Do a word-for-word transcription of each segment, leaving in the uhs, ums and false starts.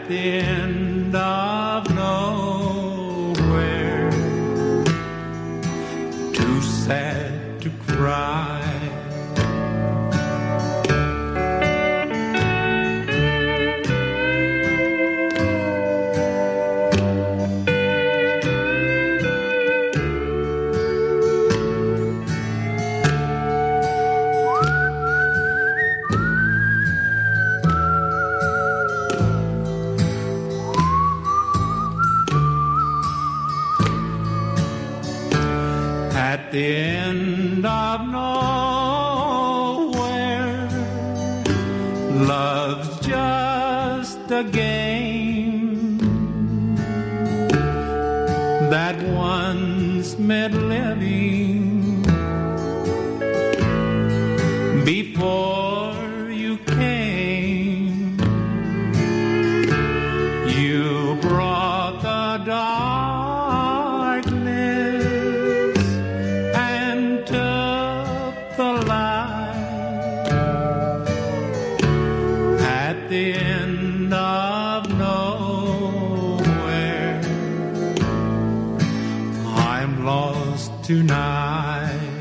the end of nowhere, too sad to cry. At the end of nowhere, love's just a game that once meant living before you came. You brought the darkness and took the light. At the end of nowhere, I'm lost tonight.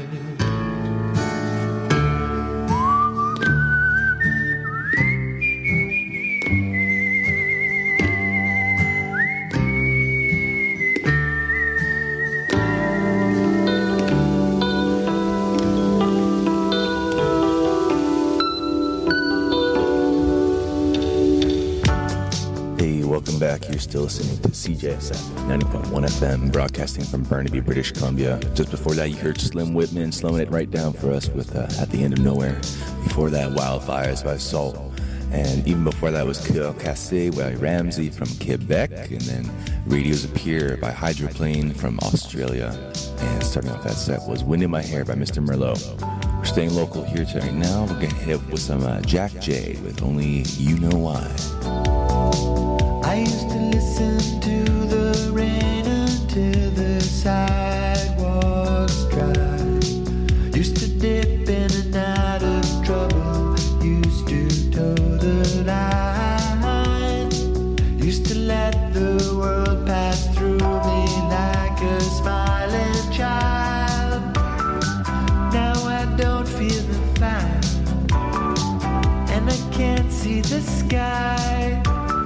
Welcome back. You're still listening to C J S F ninety point one F M, broadcasting from Burnaby, British Columbia. Just before that, you heard Slim Whitman slowing it right down for us with uh, At the End of Nowhere. Before that, Wildfires by Salt. And even before that was Kill Cassé by Ramsey from Quebec. And then Radios Appear by Hydroplane from Australia. And starting off that set was Wind in My Hair by Mister Merlot. We're staying local here tonight. Now we're going to hit with some uh, Jack J with Only You Know Why. I used to listen to the rain until the sidewalks dry. Used to dip in and out of trouble. Used to toe the line. Used to let the world pass through me like a smiling child. Now I don't feel the fire, and I can't see the sky.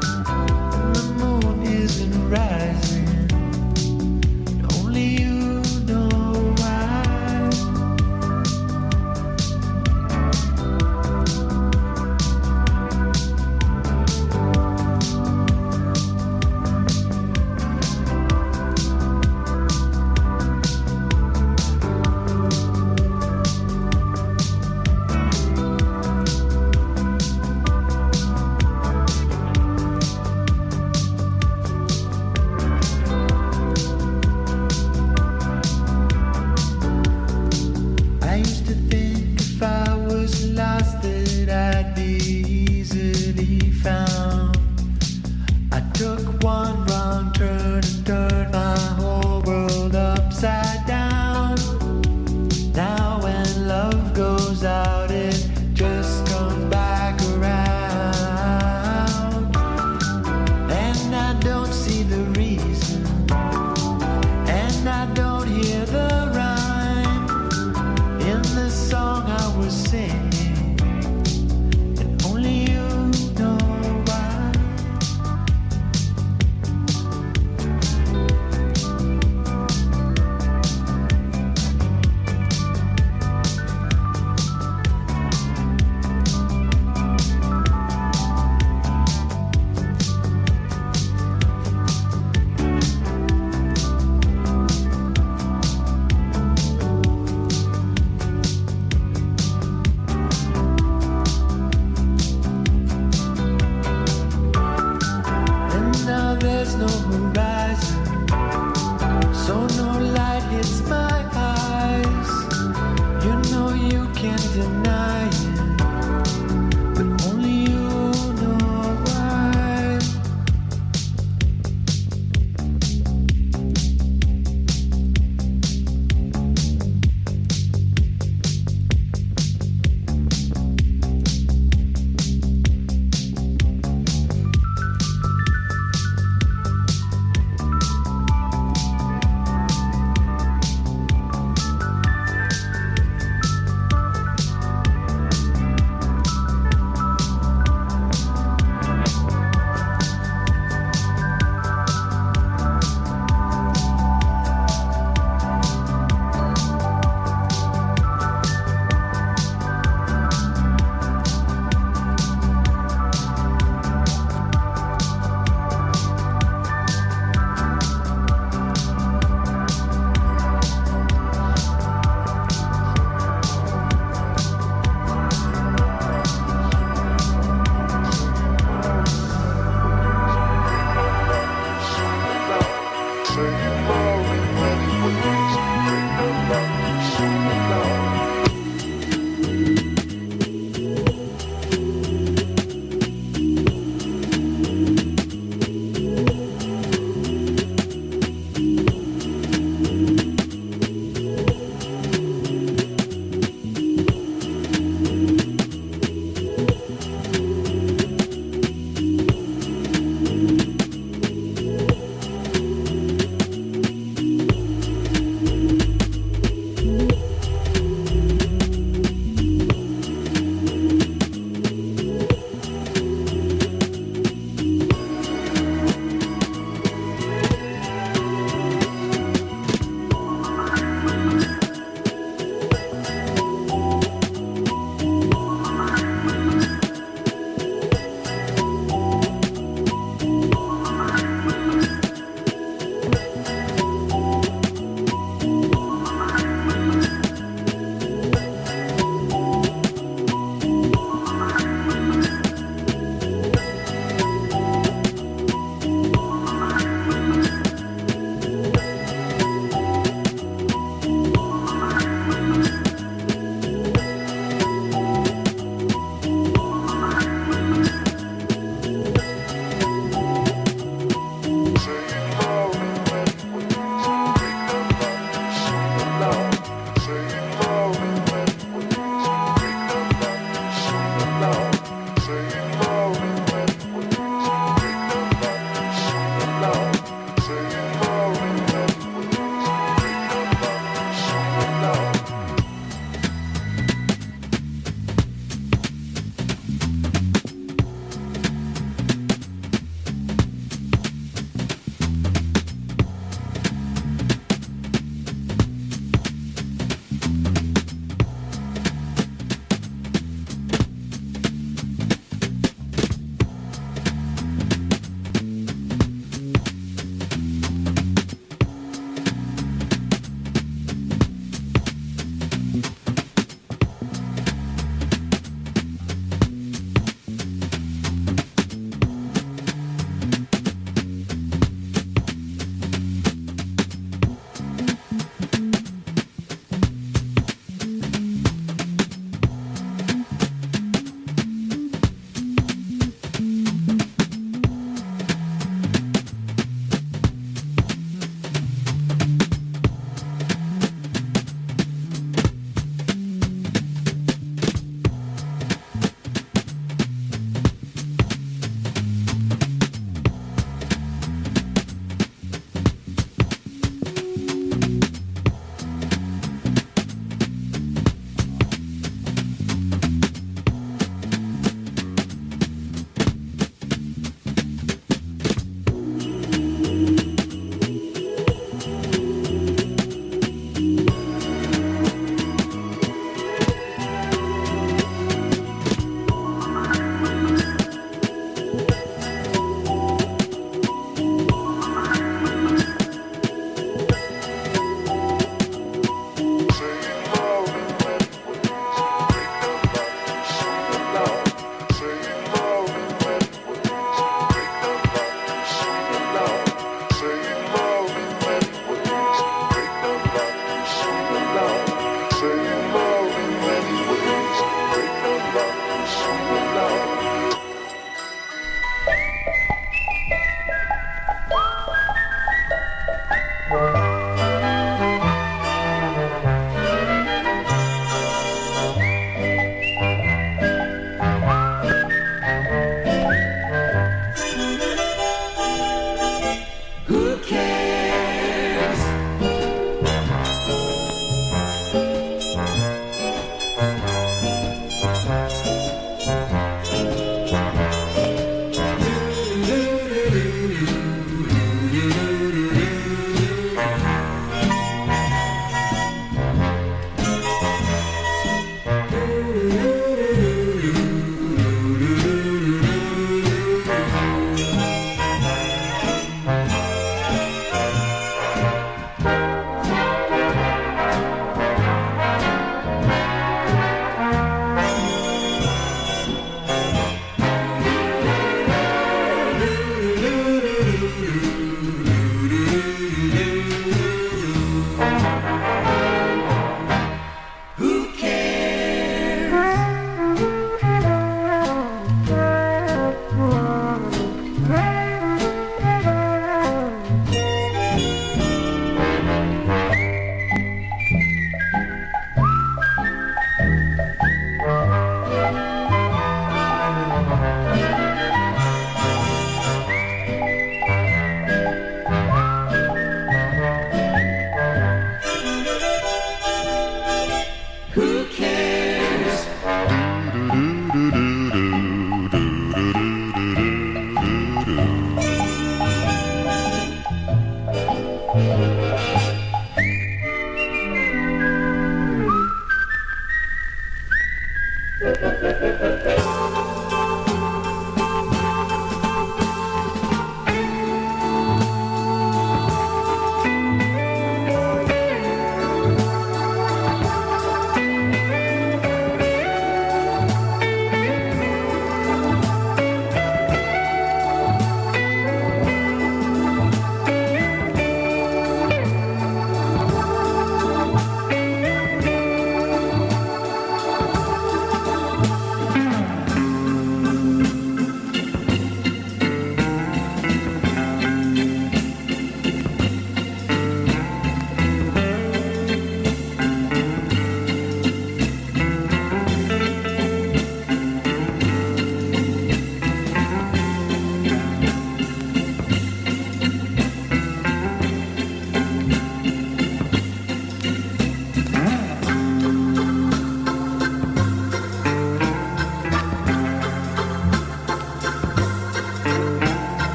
Rising, only you know why.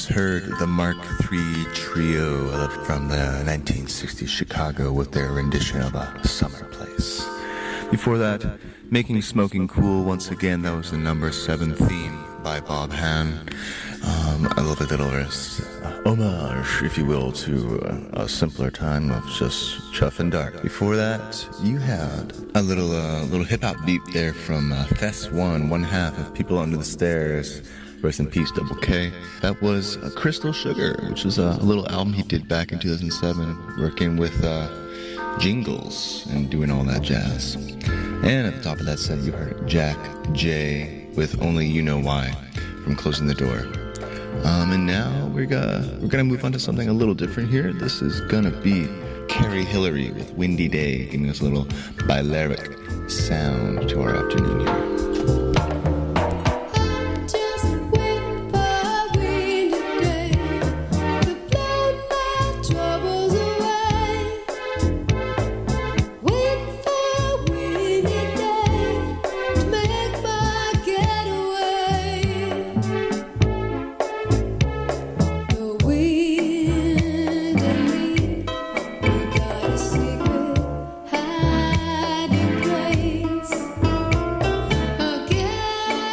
just heard the Mark three Trio from the nineteen sixties Chicago with their rendition of A Summer Place. Before that, Making Smoking Cool, once again, that was the number seven theme by Bob Hann. Um, I love a little uh, homage, if you will, to uh, a simpler time of just chuff and dark. Before that, you had a little uh, little hip-hop beat there from uh, Fest One, one half of People Under the Stairs. Rest in peace, Double K. That was uh, Crystal Sugar, which was uh, a little album he did back in two thousand seven, working with uh, Jingles and doing all that jazz. And at the top of that set, you heard Jack J with Only You Know Why from Closing the Door. Um, and now we're gonna we're gonna move on to something a little different here. This is gonna be Carrie Hillary with Windy Day, giving us a little Balearic sound to our afternoon here. Hiding place, again.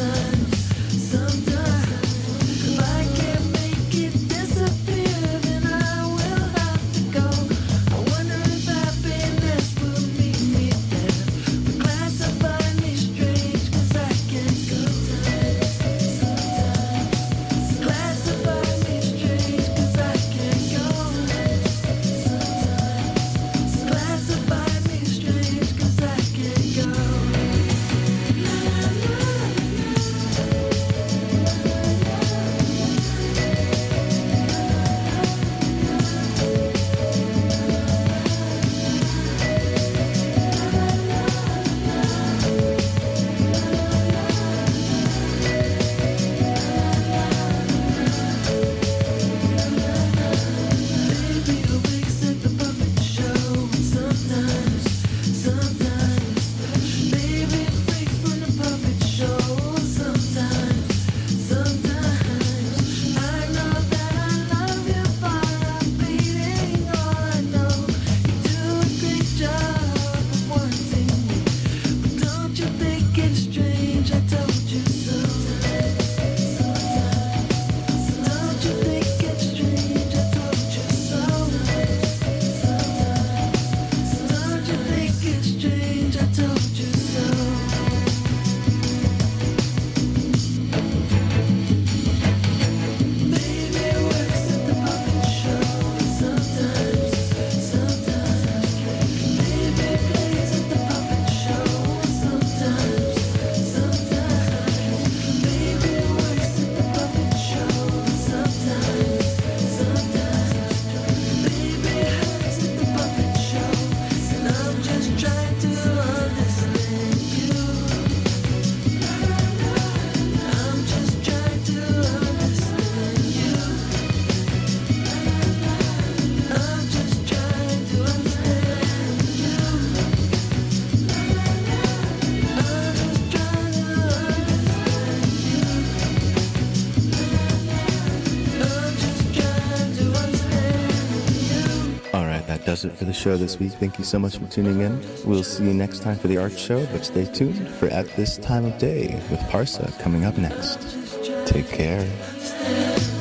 Does it for the show this week. Thank you so much for tuning in. We'll see you next time for the Art Show, but stay tuned for At This Time of Day with Parsa coming up next. Take care.